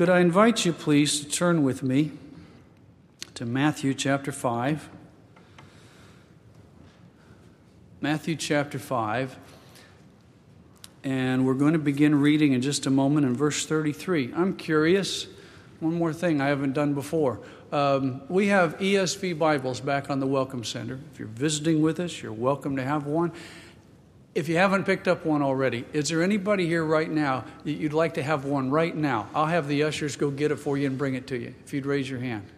Could I invite you, please, to turn with me to Matthew chapter 5. Matthew chapter 5. And we're going to begin reading in just a moment in verse 33. I'm curious, one more thing I haven't done before. We have ESV Bibles back on the Welcome Center. If you're visiting with us, you're welcome to have one. If you haven't picked up one already, is there anybody here right now that you'd like to have one right now? I'll have the ushers go get it for you and bring it to you, if you'd raise your hand.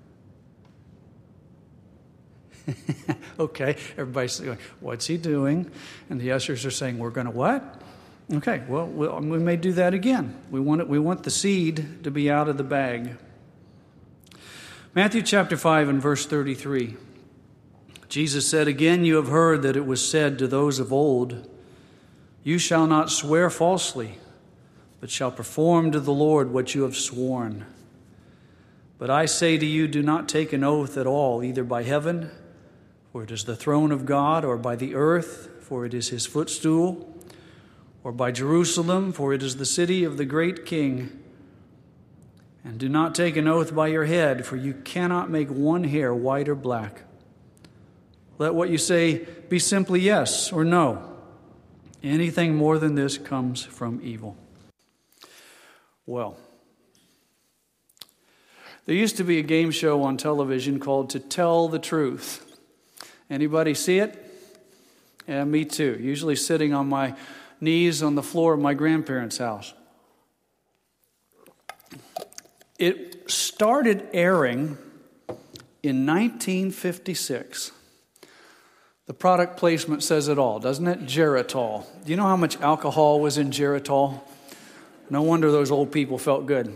Okay, everybody's going, what's he doing? And the ushers are saying, we're going to what? Okay, well, we may do that again. We want the seed to be out of the bag. Matthew chapter 5 and verse 33. Jesus said, "Again you have heard that it was said to those of old, 'You shall not swear falsely, but shall perform to the Lord what you have sworn.' But I say to you, do not take an oath at all, either by heaven, for it is the throne of God, or by the earth, for it is his footstool, or by Jerusalem, for it is the city of the great King. And do not take an oath by your head, for you cannot make one hair white or black. Let what you say be simply yes or no. Anything more than this comes from evil." Well, there used to be a game show on television called To Tell the Truth. Anybody see it? Yeah, me too. Usually sitting on my knees on the floor of my grandparents' house. It started airing in 1956. The product placement says it all, doesn't it? Geritol. Do you know how much alcohol was in Geritol? No wonder those old people felt good.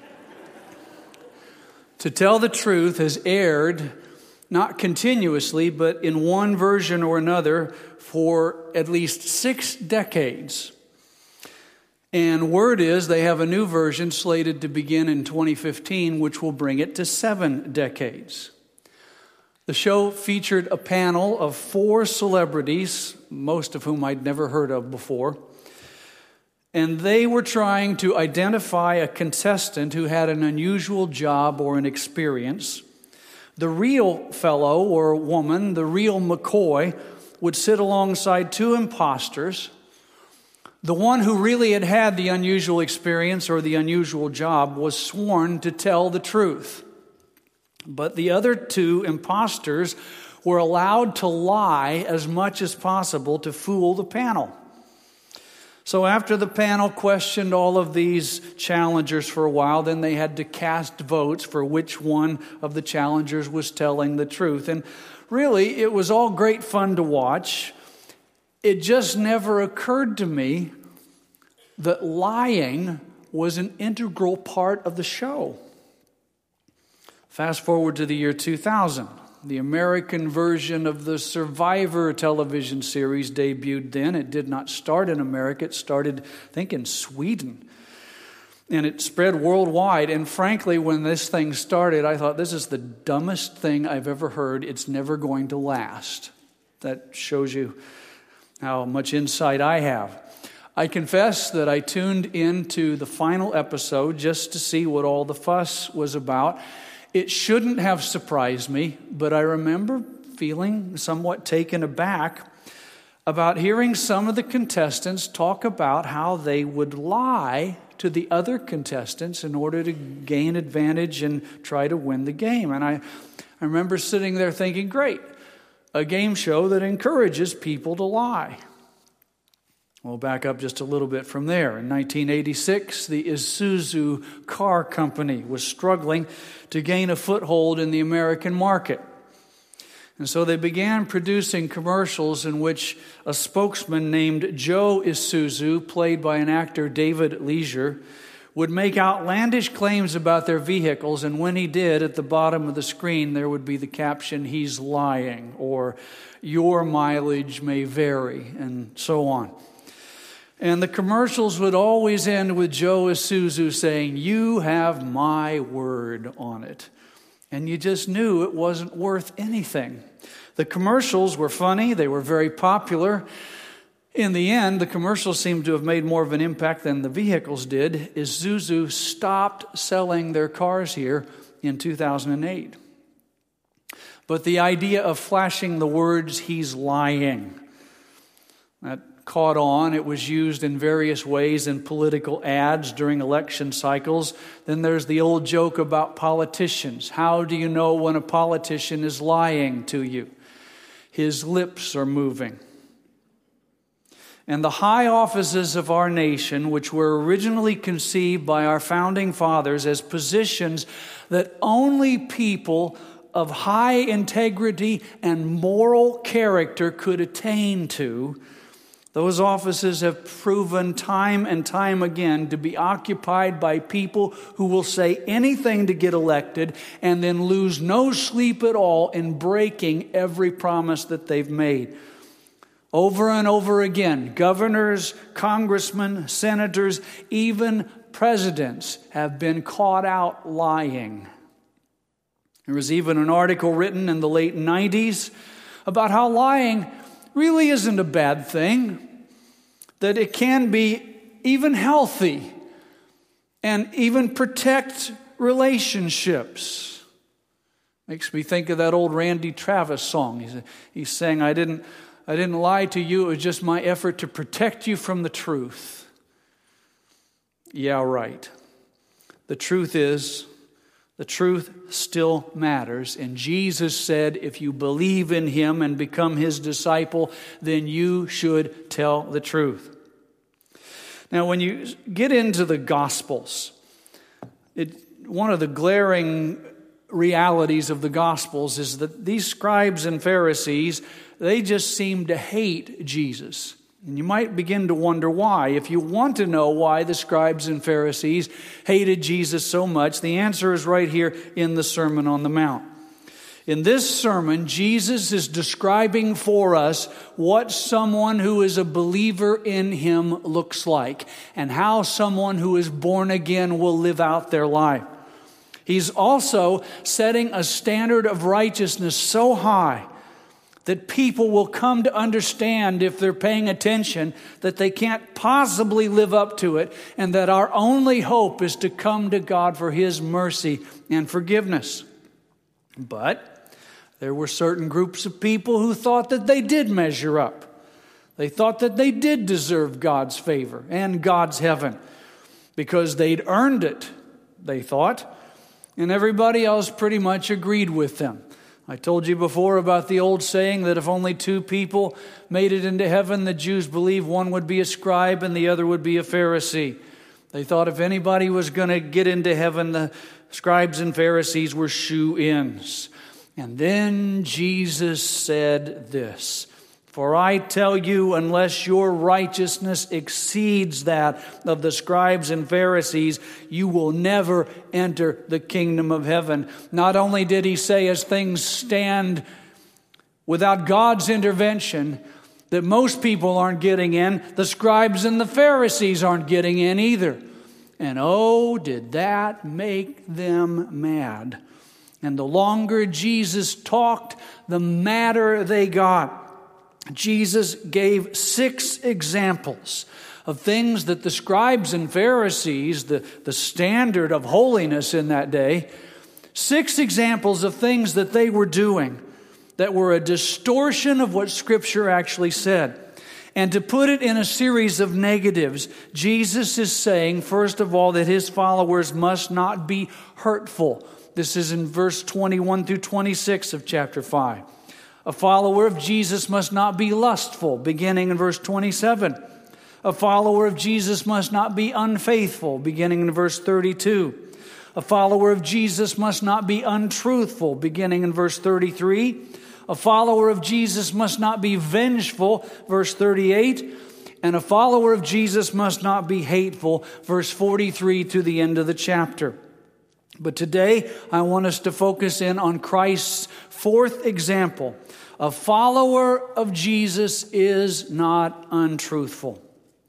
To Tell the Truth has aired, not continuously, but in one version or another for at least 6 decades. And word is they have a new version slated to begin in 2015, which will bring it to 7 decades. The show featured a panel of 4 celebrities, most of whom I'd never heard of before. And they were trying to identify a contestant who had an unusual job or an experience. The real fellow or woman, the real McCoy, would sit alongside 2 imposters. The one who really had the unusual experience or the unusual job was sworn to tell the truth. But the other 2 imposters were allowed to lie as much as possible to fool the panel. So after the panel questioned all of these challengers for a while, then they had to cast votes for which one of the challengers was telling the truth. And really, it was all great fun to watch. It just never occurred to me that lying was an integral part of the show. Fast forward to the year 2000. The American version of the Survivor television series debuted then. It did not start in America. It started, I think, in Sweden. And it spread worldwide. And frankly, when this thing started, I thought, this is the dumbest thing I've ever heard. It's never going to last. That shows you how much insight I have. I confess that I tuned into the final episode just to see what all the fuss was about. It shouldn't have surprised me, but I remember feeling somewhat taken aback about hearing some of the contestants talk about how they would lie to the other contestants in order to gain advantage and try to win the game. And I remember sitting there thinking, great, a game show that encourages people to lie. We'll back up just a little bit from there. In 1986, the Isuzu car company was struggling to gain a foothold in the American market. And so they began producing commercials in which a spokesman named Joe Isuzu, played by an actor David Leisure, would make outlandish claims about their vehicles, and when he did, at the bottom of the screen there would be the caption, "He's lying," or "Your mileage may vary," and so on. And the commercials would always end with Joe Isuzu saying, "You have my word on it." And you just knew it wasn't worth anything. The commercials were funny. They were very popular. In the end, the commercials seem to have made more of an impact than the vehicles did. Isuzu stopped selling their cars here in 2008. But the idea of flashing the words, "he's lying," that caught on. It was used in various ways in political ads during election cycles. Then there's the old joke about politicians. How do you know when a politician is lying to you? His lips are moving. And the high offices of our nation, which were originally conceived by our founding fathers as positions that only people of high integrity and moral character could attain to, those offices have proven time and time again to be occupied by people who will say anything to get elected and then lose no sleep at all in breaking every promise that they've made. Over and over again, governors, congressmen, senators, even presidents have been caught out lying. There was even an article written in the late 90s about how lying really isn't a bad thing, that it can be even healthy and even protect relationships. Makes me think of that old Randy Travis song. He's saying, I didn't lie to you, it was just my effort to protect you from the truth. Yeah, right. The truth is, the truth still matters. And Jesus said, if you believe in Him and become His disciple, then you should tell the truth. Now, when you get into the Gospels, one of the glaring realities of the Gospels is that these scribes and Pharisees, they just seem to hate Jesus. And you might begin to wonder why. If you want to know why the scribes and Pharisees hated Jesus so much, the answer is right here in the Sermon on the Mount. In this sermon, Jesus is describing for us what someone who is a believer in Him looks like and how someone who is born again will live out their life. He's also setting a standard of righteousness so high that people will come to understand, if they're paying attention, that they can't possibly live up to it, and that our only hope is to come to God for His mercy and forgiveness. But there were certain groups of people who thought that they did measure up. They thought that they did deserve God's favor and God's heaven because they'd earned it, they thought, and everybody else pretty much agreed with them. I told you before about the old saying that if only two people made it into heaven, the Jews believed one would be a scribe and the other would be a Pharisee. They thought if anybody was going to get into heaven, the scribes and Pharisees were shoo-ins. And then Jesus said this, "For I tell you, unless your righteousness exceeds that of the scribes and Pharisees, you will never enter the kingdom of heaven." Not only did He say, as things stand without God's intervention, that most people aren't getting in, the scribes and the Pharisees aren't getting in either. And oh, did that make them mad. And the longer Jesus talked, the madder they got. Jesus gave 6 examples of things that the scribes and Pharisees, the standard of holiness in that day, 6 examples of things that they were doing that were a distortion of what Scripture actually said. And to put it in a series of negatives, Jesus is saying, first of all, that His followers must not be hurtful. This is in verse 21 through 26 of chapter 5. A follower of Jesus must not be lustful, beginning in verse 27. A follower of Jesus must not be unfaithful, beginning in verse 32. A follower of Jesus must not be untruthful, beginning in verse 33. A follower of Jesus must not be vengeful, verse 38. And a follower of Jesus must not be hateful, verse 43 to the end of the chapter. But today, I want us to focus in on Christ's 4th example. A follower of Jesus is not untruthful.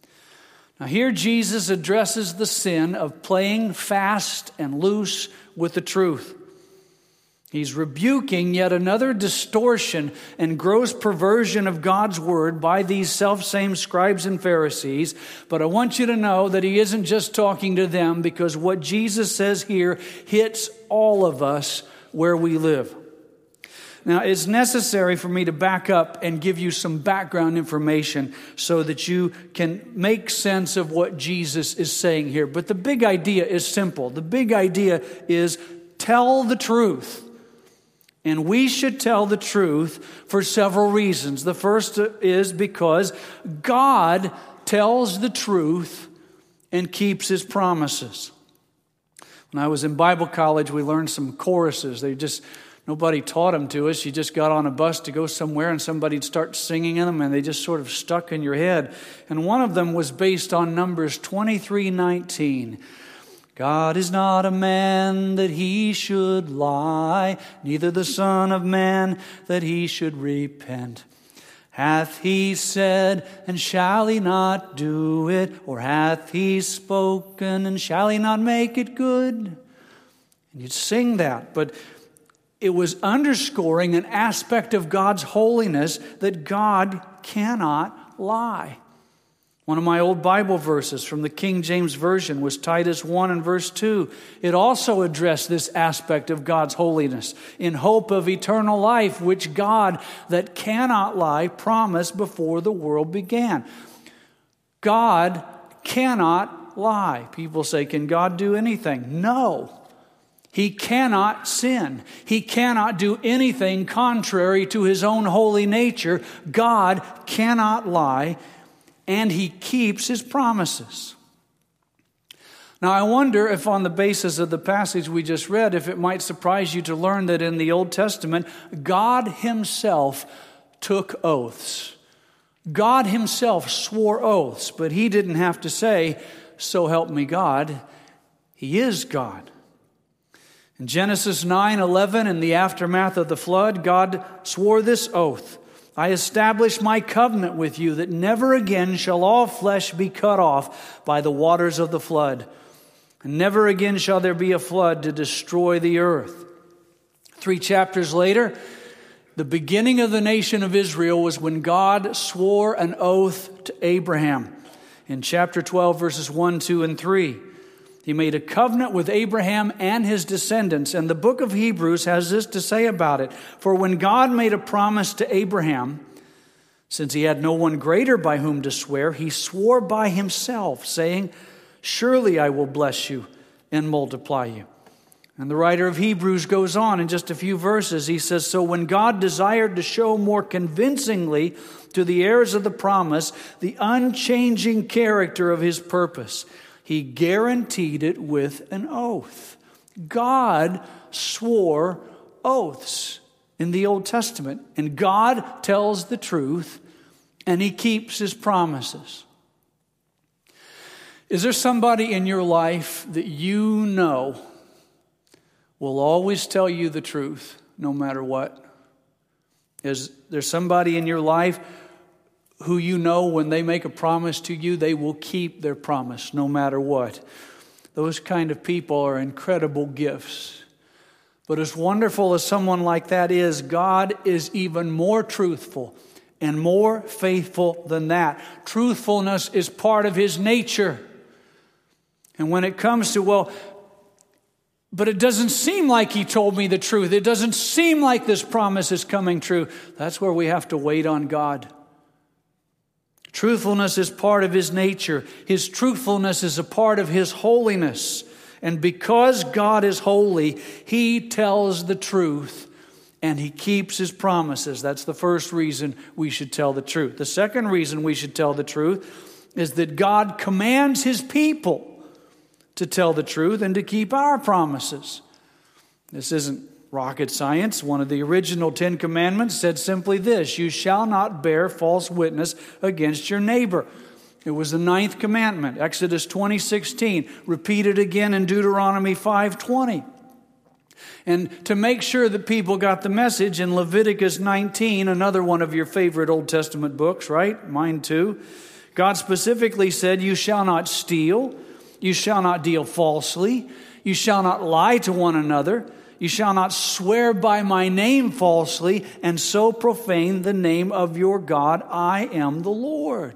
Now here Jesus addresses the sin of playing fast and loose with the truth. He's rebuking yet another distortion and gross perversion of God's word by these selfsame scribes and Pharisees. But I want you to know that he isn't just talking to them, because what Jesus says here hits all of us where we live. Now, it's necessary for me to back up and give you some background information so that you can make sense of what Jesus is saying here. But the big idea is simple. The big idea is tell the truth. And we should tell the truth for several reasons. The first is because God tells the truth and keeps his promises. When I was in Bible college, we learned some choruses. Nobody taught them to us. You just got on a bus to go somewhere and somebody'd start singing them, and they just sort of stuck in your head. And one of them was based on Numbers 23:19. God is not a man that he should lie, neither the Son of Man that he should repent. Hath he said, and shall he not do it? Or hath he spoken, and shall he not make it good? And you'd sing that, but it was underscoring an aspect of God's holiness, that God cannot lie. One of my old Bible verses from the King James Version was Titus 1 and verse 2. It also addressed this aspect of God's holiness. In hope of eternal life, which God that cannot lie promised before the world began. God cannot lie. People say, can God do anything? No. He cannot sin. He cannot do anything contrary to his own holy nature. God cannot lie. And he keeps his promises. Now, I wonder if on the basis of the passage we just read, if it might surprise you to learn that in the Old Testament, God himself took oaths. God himself swore oaths, but he didn't have to say, so help me God. He is God. In Genesis 9:11, in the aftermath of the flood, God swore this oath. I establish my covenant with you that never again shall all flesh be cut off by the waters of the flood. And never again shall there be a flood to destroy the earth. 3 chapters later, the beginning of the nation of Israel was when God swore an oath to Abraham. In chapter 12, verses 1, 2, and 3. He made a covenant with Abraham and his descendants. And the book of Hebrews has this to say about it. For when God made a promise to Abraham, since he had no one greater by whom to swear, he swore by himself, saying, surely I will bless you and multiply you. And the writer of Hebrews goes on in just a few verses. He says, so when God desired to show more convincingly to the heirs of the promise the unchanging character of his purpose, he guaranteed it with an oath. God swore oaths in the Old Testament. And God tells the truth, and he keeps his promises. Is there somebody in your life that you know will always tell you the truth, no matter what? Is there somebody in your life who you know when they make a promise to you, they will keep their promise no matter what? Those kind of people are incredible gifts. But as wonderful as someone like that is, God is even more truthful and more faithful than that. Truthfulness is part of his nature. And when it comes to, but it doesn't seem like he told me the truth. It doesn't seem like this promise is coming true. That's where we have to wait on God. Truthfulness is part of his nature. His truthfulness is a part of his holiness. And because God is holy, he tells the truth and he keeps his promises. That's the first reason we should tell the truth. The second reason we should tell the truth is that God commands his people to tell the truth and to keep our promises. This isn't rocket science. One of the original 10 Commandments said simply this: you shall not bear false witness against your neighbor. It was the 9th commandment, Exodus 20:16, repeated again in Deuteronomy 5:20. And to make sure that people got the message, in Leviticus 19, another one of your favorite Old Testament books, right? Mine too. God specifically said, you shall not steal, you shall not deal falsely, you shall not lie to one another, You shall not swear by my name falsely and so profane the name of your God. I am the Lord.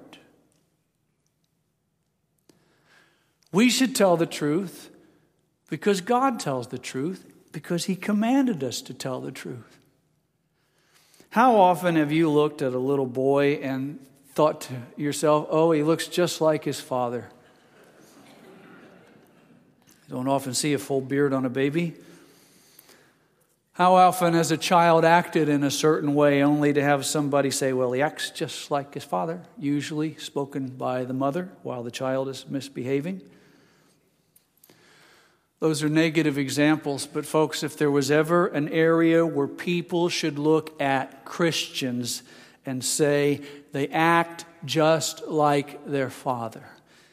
We should tell the truth because God tells the truth, because He commanded us to tell the truth. How often have you looked at a little boy and thought to yourself, oh, he looks just like his father? You don't often see a full beard on a baby. How often has a child acted in a certain way only to have somebody say, well, he acts just like his father, usually spoken by the mother while the child is misbehaving? Those are negative examples, but folks, if there was ever an area where people should look at Christians and say they act just like their father,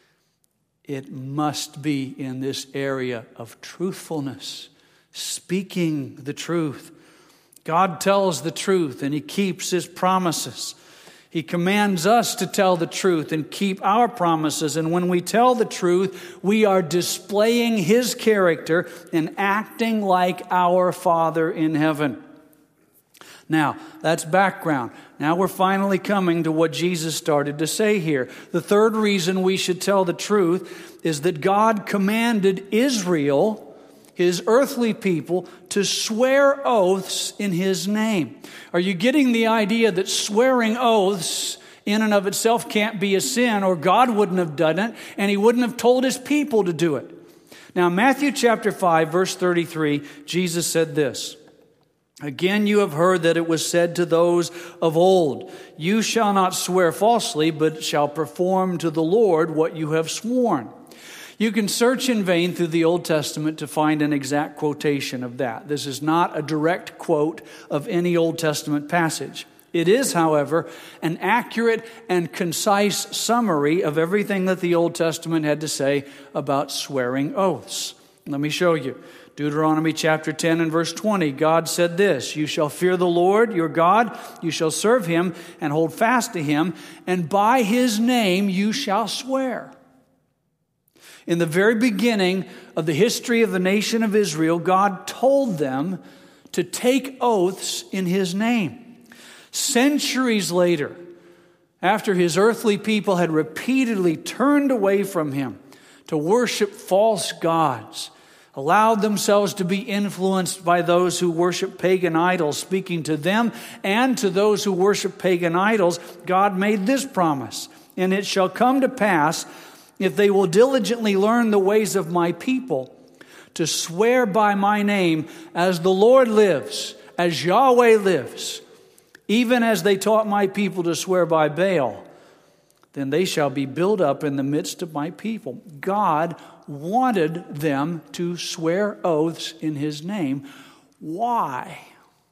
it must be in this area of truthfulness, speaking the truth. God tells the truth and He keeps His promises. He commands us to tell the truth and keep our promises. And when we tell the truth, we are displaying His character and acting like our Father in heaven. Now, that's background. Now we're finally coming to what Jesus started to say here. The third reason we should tell the truth is that God commanded Israel, His earthly people, to swear oaths in His name. Are you getting the idea that swearing oaths in and of itself can't be a sin, or God wouldn't have done it, and He wouldn't have told His people to do it? Now, Matthew chapter 5, verse 33, Jesus said this, again, you have heard that it was said to those of old, you shall not swear falsely, but shall perform to the Lord what you have sworn. You can search in vain through the Old Testament to find an exact quotation of that. This is not a direct quote of any Old Testament passage. It is, however, an accurate and concise summary of everything that the Old Testament had to say about swearing oaths. Let me show you. Deuteronomy chapter 10 and verse 20, God said this, you shall fear the Lord your God, you shall serve Him and hold fast to Him, and by His name you shall swear. In the very beginning of the history of the nation of Israel, God told them to take oaths in His name. Centuries later, after His earthly people had repeatedly turned away from Him to worship false gods, allowed themselves to be influenced by those who worship pagan idols, speaking to them and to those who worship pagan idols, God made this promise, and it shall come to pass, if they will diligently learn the ways of my people, to swear by my name, as the Lord lives, as Yahweh lives, even as they taught my people to swear by Baal, then they shall be built up in the midst of my people. God wanted them to swear oaths in His name. Why?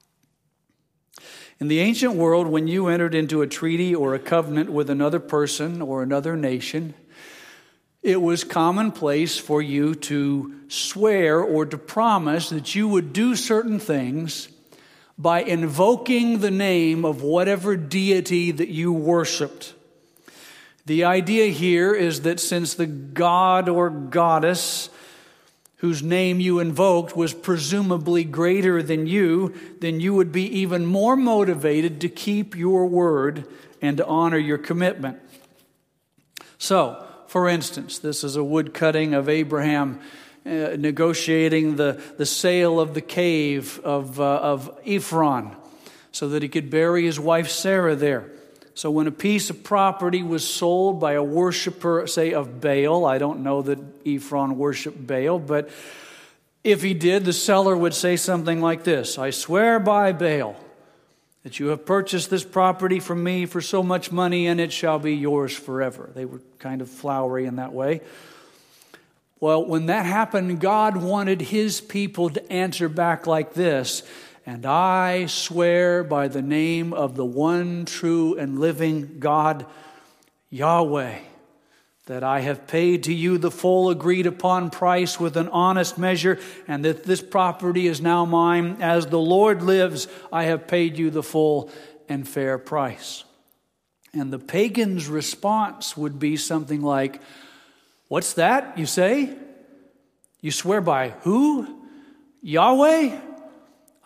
In the ancient world, when you entered into a treaty or a covenant with another person or another nation, it was commonplace for you to swear or to promise that you would do certain things by invoking the name of whatever deity that you worshiped. The idea here is that since the god or goddess whose name you invoked was presumably greater than you, then you would be even more motivated to keep your word and to honor your commitment. So, for instance, this is a wood cutting of Abraham negotiating the sale of the cave of Ephron so that he could bury his wife Sarah there. So when a piece of property was sold by a worshiper, say, of Baal, I don't know that Ephron worshiped Baal, but if he did, the seller would say something like this, I swear by Baal that you have purchased this property from me for so much money, and it shall be yours forever. They were kind of flowery in that way. Well, when that happened, God wanted His people to answer back like this, and I swear by the name of the one true and living God, Yahweh, that I have paid to you the full agreed upon price with an honest measure, and that this property is now mine. As the Lord lives, I have paid you the full and fair price. And the pagan's response would be something like, what's that, you say? You swear by who? Yahweh?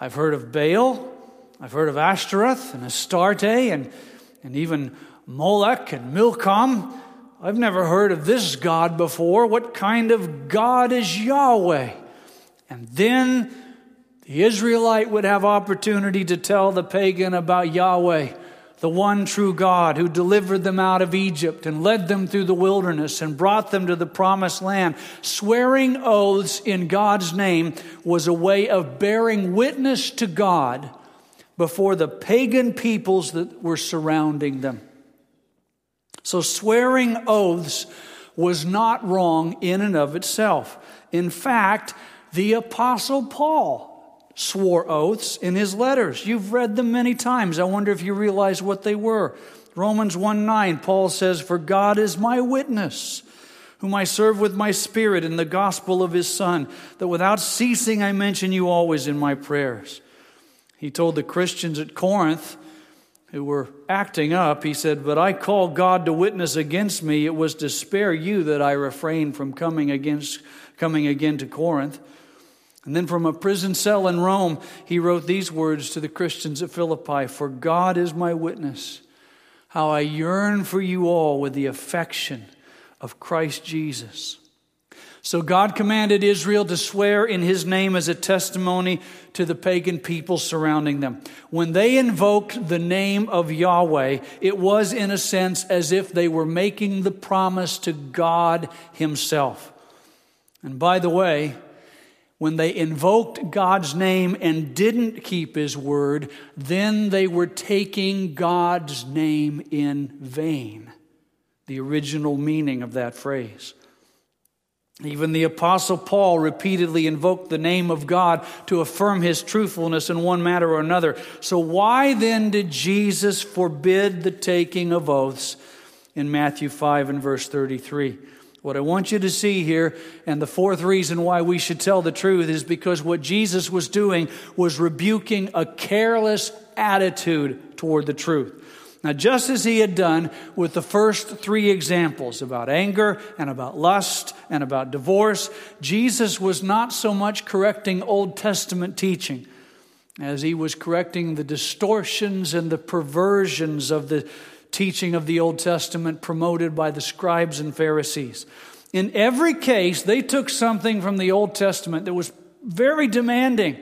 I've heard of Baal. I've heard of Ashtoreth and Astarte and even Molech and Milcom. I've never heard of this God before. What kind of God is Yahweh? And then the Israelite would have opportunity to tell the pagan about Yahweh, the one true God who delivered them out of Egypt and led them through the wilderness and brought them to the promised land. Swearing oaths in God's name was a way of bearing witness to God before the pagan peoples that were surrounding them. So swearing oaths was not wrong in and of itself. In fact, the Apostle Paul swore oaths in his letters. You've read them many times. I wonder if you realize what they were. Romans 1:9, Paul says, "For God is my witness, whom I serve with my spirit in the gospel of his Son, that without ceasing I mention you always in my prayers." He told the Christians at Corinth who were acting up, he said, "But I call God to witness against me. It was to spare you that I refrained from coming again to Corinth." And then from a prison cell in Rome, he wrote these words to the Christians at Philippi, "For God is my witness, how I yearn for you all with the affection of Christ Jesus." So God commanded Israel to swear in his name as a testimony to the pagan people surrounding them. When they invoked the name of Yahweh, it was in a sense as if they were making the promise to God himself. And by the way, when they invoked God's name and didn't keep his word, then they were taking God's name in vain. The original meaning of that phrase. Even the Apostle Paul repeatedly invoked the name of God to affirm his truthfulness in one matter or another. So why then did Jesus forbid the taking of oaths in Matthew 5 and verse 33? What I want you to see here, and the fourth reason why we should tell the truth, is because what Jesus was doing was rebuking a careless attitude toward the truth. Now, just as he had done with the first three examples about anger and about lust and about divorce, Jesus was not so much correcting Old Testament teaching as he was correcting the distortions and the perversions of the teaching of the Old Testament promoted by the scribes and Pharisees. In every case, they took something from the Old Testament that was very demanding,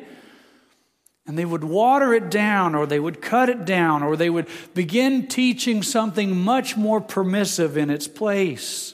and they would water it down, or they would cut it down, or they would begin teaching something much more permissive in its place.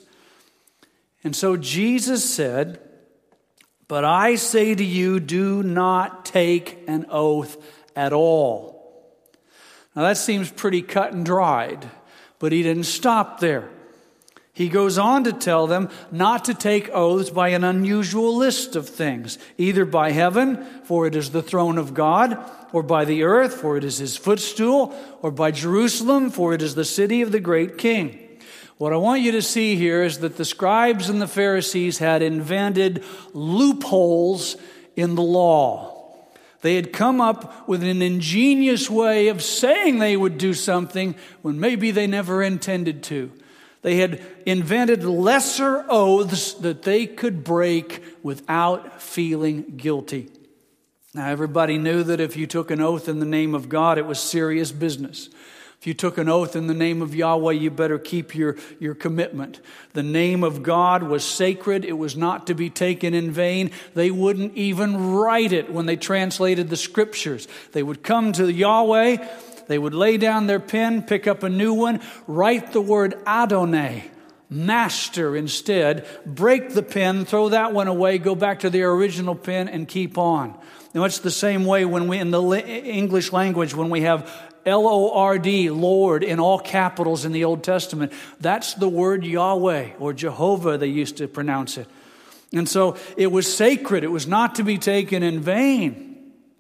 And so Jesus said, "But I say to you, do not take an oath at all." Now that seems pretty cut and dried, but he didn't stop there. He goes on to tell them not to take oaths by an unusual list of things, either by heaven, for it is the throne of God, or by the earth, for it is his footstool, or by Jerusalem, for it is the city of the great king. What I want you to see here is that the scribes and the Pharisees had invented loopholes in the law. They had come up with an ingenious way of saying they would do something when maybe they never intended to. They had invented lesser oaths that they could break without feeling guilty. Now, everybody knew that if you took an oath in the name of God, it was serious business. If you took an oath in the name of Yahweh, you better keep your commitment. The name of God was sacred. It was not to be taken in vain. They wouldn't even write it when they translated the scriptures. They would come to Yahweh. They would lay down their pen, pick up a new one, write the word Adonai, master instead, break the pen, throw that one away, go back to their original pen and keep on. Now it's the same way when we, in the English language, when we have L-O-R-D, Lord, in all capitals in the Old Testament, that's the word Yahweh, or Jehovah they used to pronounce it. And so it was sacred. It was not to be taken in vain.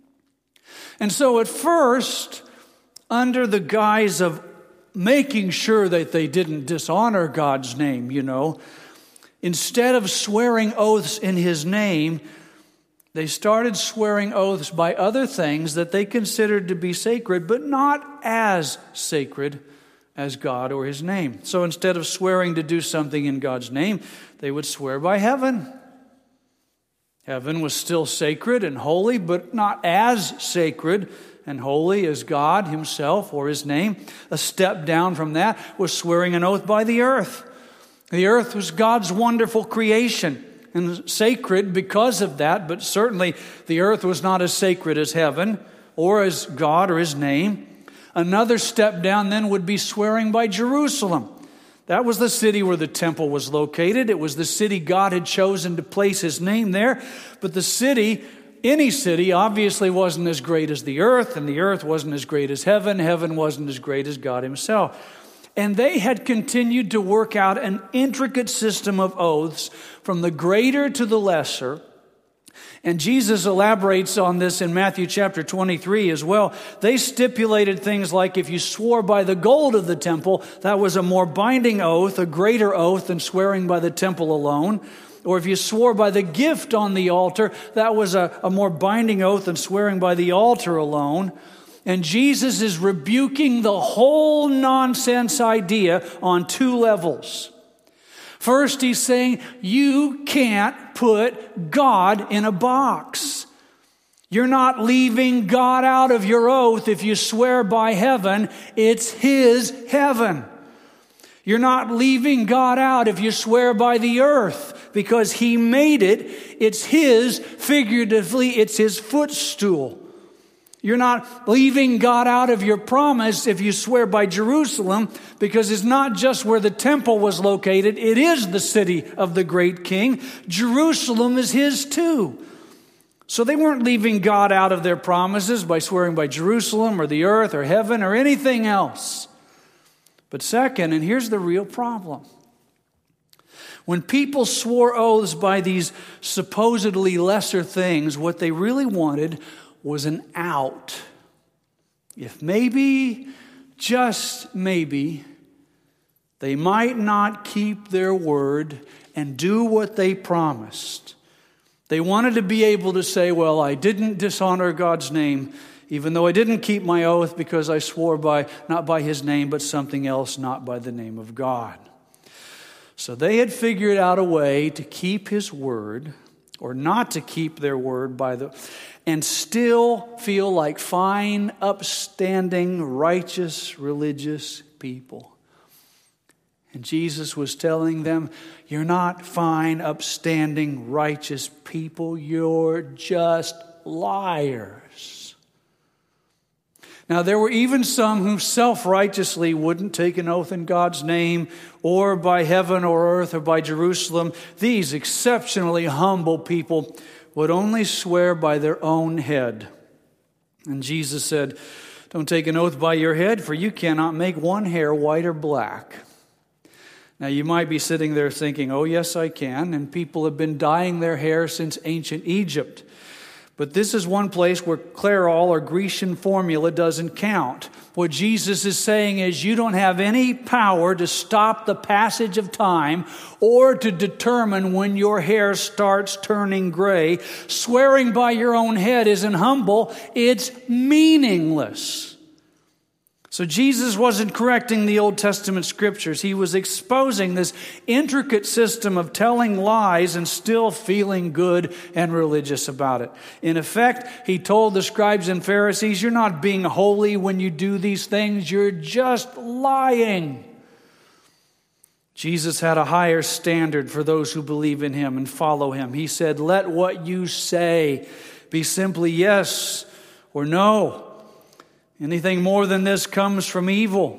And so at first, under the guise of making sure that they didn't dishonor God's name, instead of swearing oaths in his name, they started swearing oaths by other things that they considered to be sacred, but not as sacred as God or his name. So instead of swearing to do something in God's name, they would swear by heaven. Heaven was still sacred and holy, but not as sacred and holy as God himself or his name. A step down from that was swearing an oath by the earth. The earth was God's wonderful creation and sacred because of that, but certainly the earth was not as sacred as heaven or as God or his name. Another step down then would be swearing by Jerusalem. That was the city where the temple was located. It was the city God had chosen to place his name there. But the city, any city, obviously wasn't as great as the earth, and the earth wasn't as great as heaven. Heaven wasn't as great as God himself. And they had continued to work out an intricate system of oaths from the greater to the lesser. And Jesus elaborates on this in Matthew chapter 23 as well. They stipulated things like if you swore by the gold of the temple, that was a more binding oath, a greater oath than swearing by the temple alone. Or if you swore by the gift on the altar, that was a more binding oath than swearing by the altar alone. And Jesus is rebuking the whole nonsense idea on two levels. First, he's saying, you can't put God in a box. You're not leaving God out of your oath if you swear by heaven. It's his heaven. You're not leaving God out if you swear by the earth because he made it. It's his, figuratively, it's his footstool. You're not leaving God out of your promise if you swear by Jerusalem, because it's not just where the temple was located. It is the city of the great king. Jerusalem is his too. So they weren't leaving God out of their promises by swearing by Jerusalem or the earth or heaven or anything else. But second, and here's the real problem. When people swore oaths by these supposedly lesser things, what they really wanted was an out. If maybe, just maybe, they might not keep their word and do what they promised. They wanted to be able to say, well, I didn't dishonor God's name, even though I didn't keep my oath because I swore by, not by his name, but something else, not by the name of God. So they had figured out a way to keep his word, or not to keep their word and still feel like fine, upstanding, righteous, religious people. And Jesus was telling them, you're not fine, upstanding, righteous people. You're just liars. Now, there were even some who self-righteously wouldn't take an oath in God's name or by heaven or earth or by Jerusalem. These exceptionally humble people would only swear by their own head. And Jesus said, don't take an oath by your head, for you cannot make one hair white or black. Now, you might be sitting there thinking, oh, yes, I can. And people have been dyeing their hair since ancient Egypt. But this is one place where Clairol or Grecian formula doesn't count. What Jesus is saying is you don't have any power to stop the passage of time or to determine when your hair starts turning gray. Swearing by your own head isn't humble, it's meaningless. So Jesus wasn't correcting the Old Testament scriptures. He was exposing this intricate system of telling lies and still feeling good and religious about it. In effect, he told the scribes and Pharisees, you're not being holy when you do these things. You're just lying. Jesus had a higher standard for those who believe in him and follow him. He said, let what you say be simply yes or no. Anything more than this comes from evil.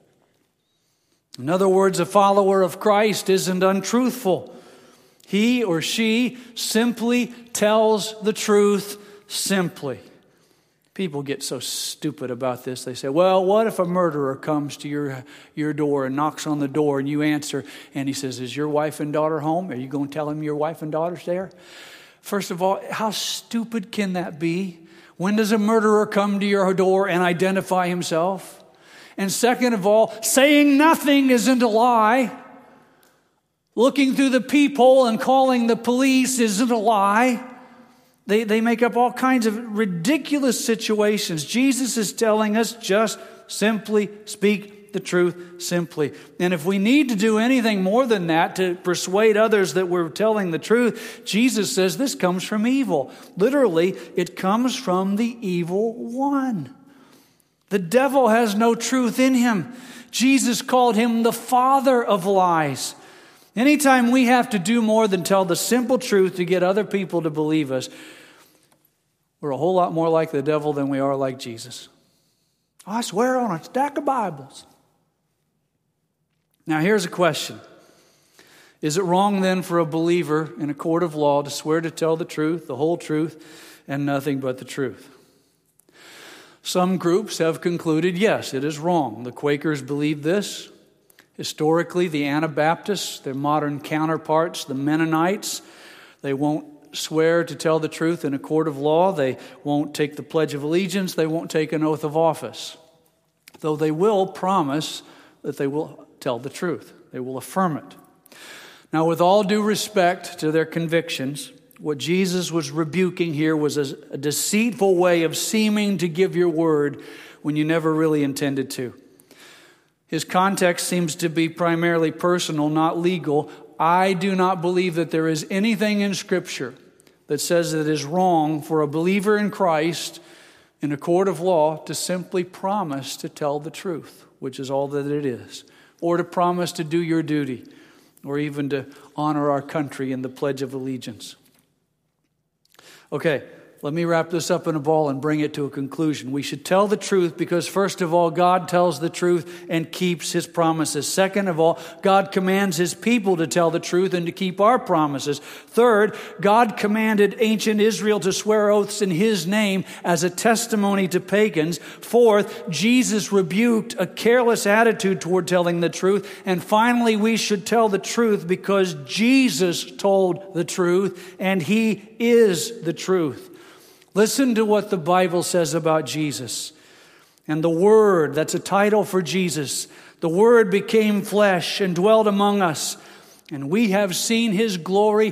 In other words, a follower of Christ isn't untruthful. He or she simply tells the truth simply. People get so stupid about this. They say, well, what if a murderer comes to your door and knocks on the door and you answer and he says, is your wife and daughter home? Are you going to tell him your wife and daughter's there? First of all, how stupid can that be? When does a murderer come to your door and identify himself? And second of all, saying nothing isn't a lie. Looking through the peephole and calling the police isn't a lie. They make up all kinds of ridiculous situations. Jesus is telling us just simply speak speak the truth simply. And if we need to do anything more than that to persuade others that we're telling the truth, Jesus says this comes from evil. Literally, it comes from the evil one. The devil has no truth in him. Jesus called him the father of lies. Anytime we have to do more than tell the simple truth to get other people to believe us, we're a whole lot more like the devil than we are like Jesus. I swear on a stack of Bibles. Now here's a question. Is it wrong then for a believer in a court of law to swear to tell the truth, the whole truth, and nothing but the truth? Some groups have concluded, yes, it is wrong. The Quakers believe this. Historically, the Anabaptists, their modern counterparts, the Mennonites, they won't swear to tell the truth in a court of law. They won't take the Pledge of Allegiance. They won't take an oath of office. Though they will promise that they will tell the truth. They will affirm it. Now, with all due respect to their convictions, what Jesus was rebuking here was a deceitful way of seeming to give your word when you never really intended to. His context seems to be primarily personal, not legal. I do not believe that there is anything in Scripture that says that it is wrong for a believer in Christ in a court of law to simply promise to tell the truth, which is all that it is, or to promise to do your duty, or even to honor our country in the Pledge of Allegiance. Okay, let me wrap this up in a ball and bring it to a conclusion. We should tell the truth because, first of all, God tells the truth and keeps His promises. Second of all, God commands His people to tell the truth and to keep our promises. Third, God commanded ancient Israel to swear oaths in His name as a testimony to pagans. Fourth, Jesus rebuked a careless attitude toward telling the truth. And finally, we should tell the truth because Jesus told the truth and He is the truth. Listen to what the Bible says about Jesus. And the Word, that's a title for Jesus. The Word became flesh and dwelt among us. And we have seen His glory,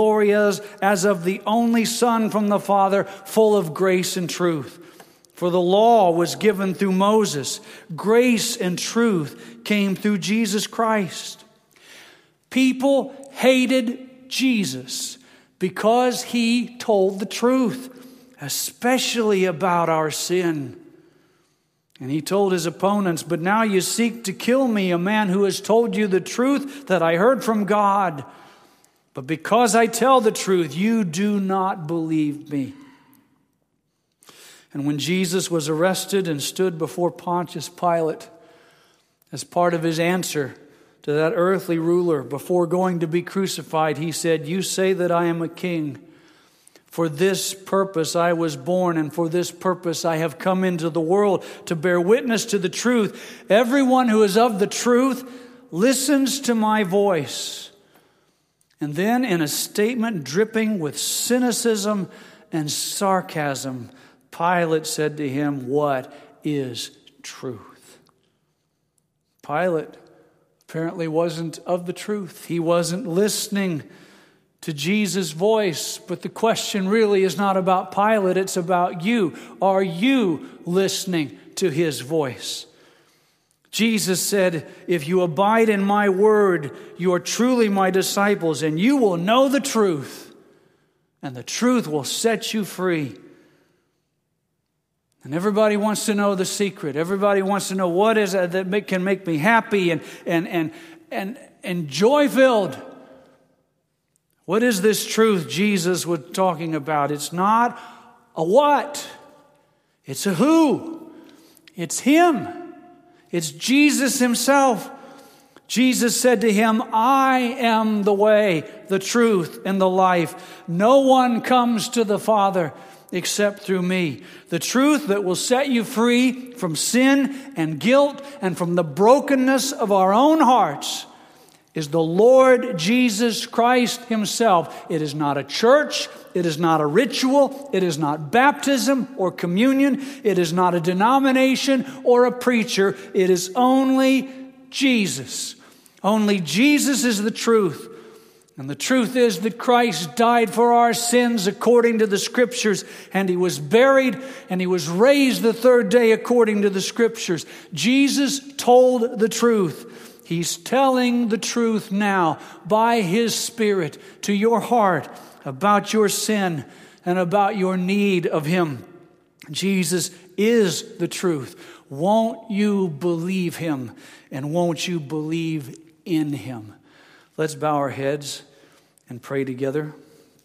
as of the only Son from the Father, full of grace and truth. For the law was given through Moses. Grace and truth came through Jesus Christ. People hated Jesus because He told the truth, especially about our sin. And He told His opponents, "But now you seek to kill me, a man who has told you the truth that I heard from God. But because I tell the truth, you do not believe me." And when Jesus was arrested and stood before Pontius Pilate, as part of His answer to that earthly ruler before going to be crucified, He said, "You say that I am a king. For this purpose I was born, and for this purpose I have come into the world, to bear witness to the truth. Everyone who is of the truth listens to my voice." And then, in a statement dripping with cynicism and sarcasm, Pilate said to him, "What is truth?" Pilate apparently wasn't of the truth. He wasn't listening to Jesus' voice. But the question really is not about Pilate, it's about you. Are you listening to His voice? Jesus said, "If you abide in my word, you are truly my disciples, and you will know the truth, and the truth will set you free." And everybody wants to know the secret. Everybody wants to know what is it that can make me happy and joy-filled. What is this truth Jesus was talking about? It's not a what. It's a who. It's Him. It's Jesus Himself. Jesus said to him, "I am the way, the truth, and the life. No one comes to the Father except through me." The truth that will set you free from sin and guilt and from the brokenness of our own hearts is the Lord Jesus Christ Himself. It is not a church. It is not a ritual. It is not baptism or communion. It is not a denomination or a preacher. It is only Jesus. Only Jesus is the truth. And the truth is that Christ died for our sins according to the Scriptures, and He was buried, and He was raised the third day according to the Scriptures. Jesus told the truth. He's telling the truth now by His Spirit to your heart about your sin and about your need of Him. Jesus is the truth. Won't you believe Him, and won't you believe in Him? Let's bow our heads and pray together.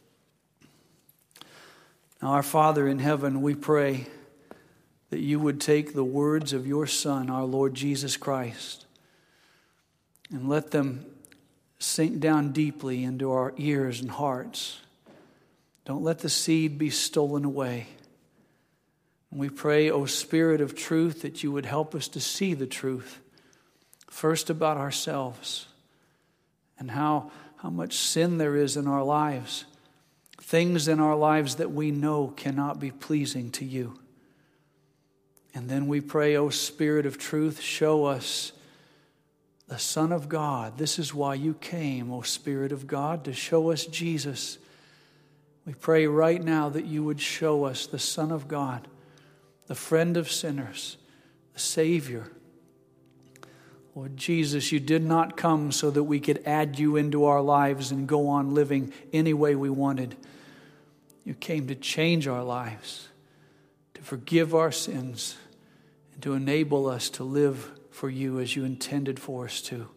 Now, our Father in heaven, we pray that you would take the words of your Son, our Lord Jesus Christ, and let them sink down deeply into our ears and hearts. Don't let the seed be stolen away. And we pray, O Spirit of truth, that you would help us to see the truth, first about ourselves, and how much sin there is in our lives. Things in our lives that we know cannot be pleasing to you. And then we pray, O Spirit of truth, show us the Son of God. This is why you came, O Spirit of God, to show us Jesus. We pray right now that you would show us the Son of God, the friend of sinners, the Savior. Lord Jesus, you did not come so that we could add you into our lives and go on living any way we wanted. You came to change our lives, to forgive our sins, and to enable us to live for you as you intended for us to.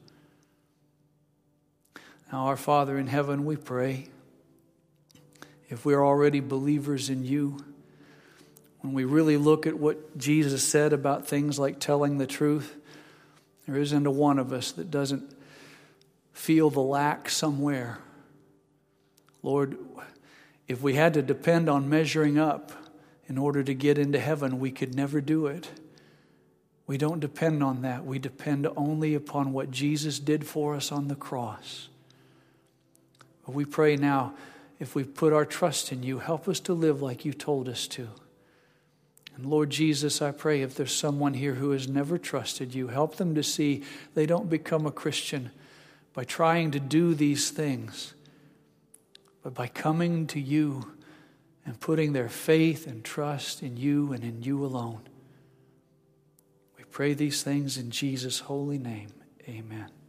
Now, our Father in heaven, we pray, if we're already believers in you, when we really look at what Jesus said about things like telling the truth, there isn't a one of us that doesn't feel the lack somewhere. Lord, if we had to depend on measuring up in order to get into heaven, we could never do it. We don't depend on that. We depend only upon what Jesus did for us on the cross. But we pray now, if we put our trust in you, help us to live like you told us to. And Lord Jesus, I pray if there's someone here who has never trusted you, help them to see they don't become a Christian by trying to do these things, but by coming to you and putting their faith and trust in you and in you alone. We pray these things in Jesus' holy name. Amen.